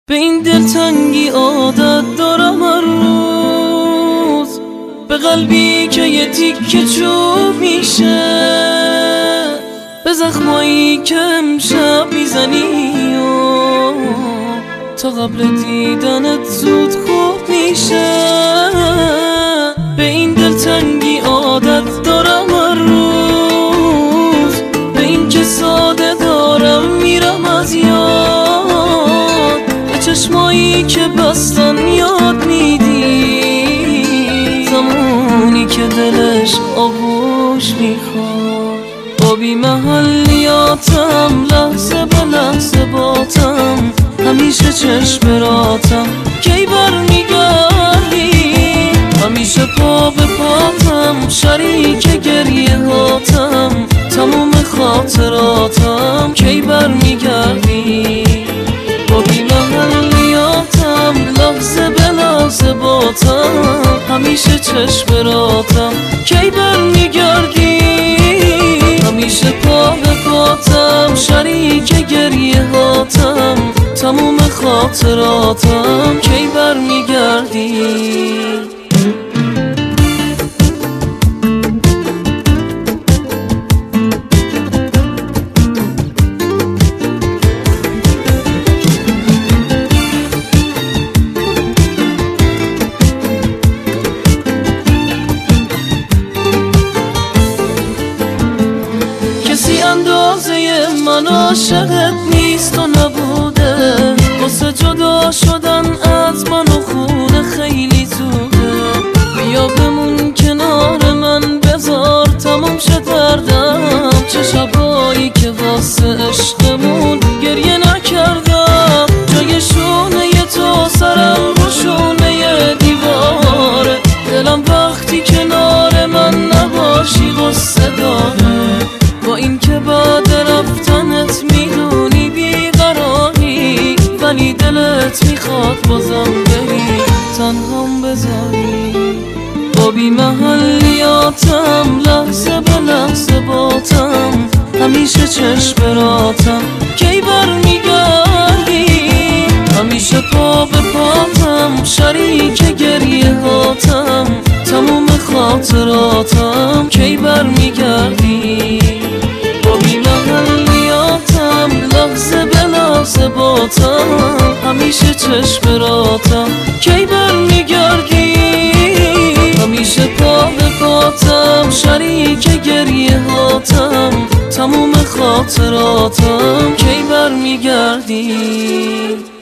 به این دلتنگی عادت دارم هر روز، به قلبی که یه تیکه چوب میشه، به زخمایی که امشب میزنی و تا قبل دیدنت زود خوب میشه. به این دلتنگی عادت دارم هر روز، به این که ساده دارم میرم از یاد، به چشمایی که بستن یاد میدی زمانی که دلش آغوش میخواد. با بی محلیاتم لحظه به لحظه باتم، همیشه چشم راتم کی برمیگردی، همیشه پا به پاتم شریک گریه هاتم، تموم خاطراتم کی برمیگردی. با بی محلیاتم لحظه به لحظه باتم، همیشه چشم راتم کی برمیگردی، همیشه پا به پاتم شریک گریه هاتم، تموم خاطراتم کی برمیگردی. کسی اندازه من عاشقت نیست و نبوده، واسه جدا شدن از من و خونه خیلی زوده. بیا بمون کنار من، بذار تموم شه دردم، چه شبایی که واسه عشقمون گریه نکردم. جای شونه تو سرم رو شونه دیواره، دلم وقتی کنار من نباشی غصه داره. با این که بعد رفتنت میدونی بیقراری، ولی دلت میخواد بازم بری تنهام بذاری. با بی محلیاتم لحظه به لحظه باتم، همیشه چشم راتم کی برمیگردی، همیشه پا به پاتم شریک گریه هاتم، تموم خاطراتم کی برمیگردی. با بی محلیاتم لحظه به لحظه باتم، همیشه چشم راتم کی برمیگردی، همیشه پا به پاتم شریک گریه هاتم، تموم خاطراتم کی برمیگردی.